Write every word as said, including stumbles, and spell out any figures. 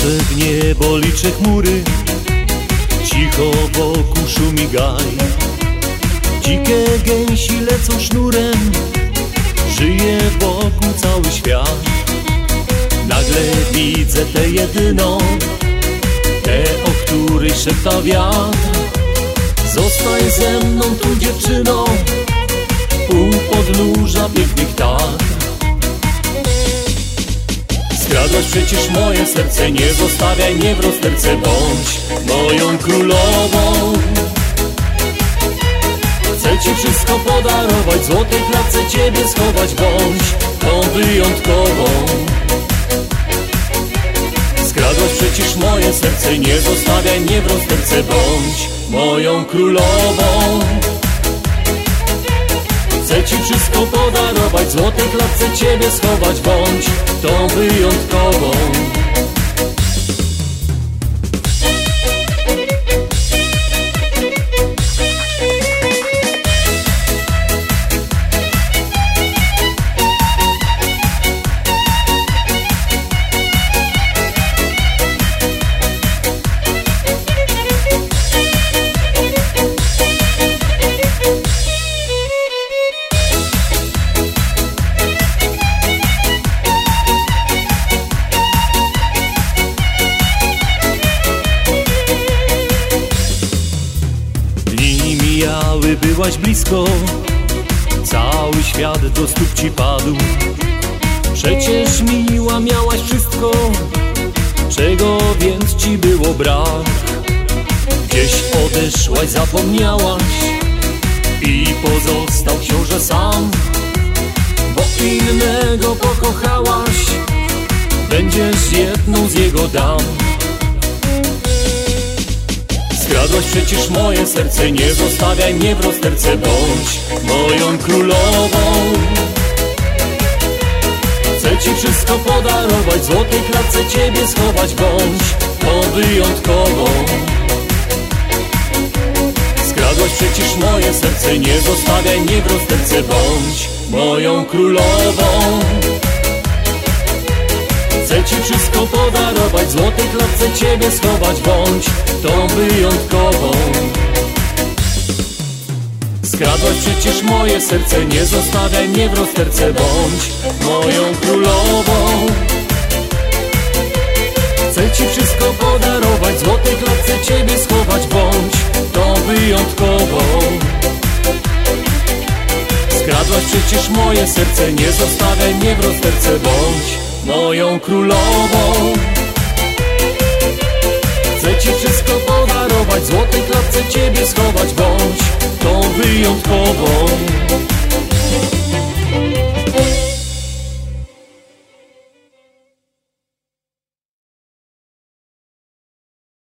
Patrzę w niebo, liczę chmury, cicho wokół szumi gaj. Dzikie gęsi lecą sznurem, żyje wokół cały świat. Nagle widzę tę jedyną, tę, o której szepta wiatr. Zostań ze mną tu, dziewczyną, u podnóża pięknych Tatr. Skradłaś przecież moje serce, nie zostawiaj mnie w rozterce. Bądź moją królową. Chcę ci wszystko podarować, w złotej klatce ciebie schować. Bądź tą wyjątkową. Skradłaś przecież moje serce, nie zostawiaj mnie w rozterce. Bądź moją królową. Chcę ci wszystko podarować, w złotej klatce ciebie schować. Bądź tą wyjątkową. Mijały, byłaś blisko, cały świat do stóp ci padł. Przecież miła miałaś wszystko, czego więc ci było brak. Gdzieś odeszłaś, zapomniałaś i pozostał książę sam. Bo innego pokochałaś, będziesz jedną z jego dam. Skradłaś przecież moje serce, nie zostawiaj mnie w rozterce. Bądź moją królową. Chcę ci wszystko podarować, w złotej klatce ciebie schować. Bądź tą wyjątkową. Skradłaś przecież moje serce, nie zostawiaj mnie w rozterce. Bądź moją królową. Chcę ci wszystko podarować, w złotej klatce ciebie schować. Bądź tą wyjątkową. Skradłaś przecież moje serce, nie zostawiaj mnie w rozterce. Bądź moją królową. Chcę ci wszystko podarować, w złotej klatce ciebie schować. Bądź tą wyjątkową. Skradłaś przecież moje serce, nie zostawiaj mnie w rozterce. Bądź moją królową. Chcę ci wszystko podarować, w złotej klatce ciebie schować. Bądź tą wyjątkową.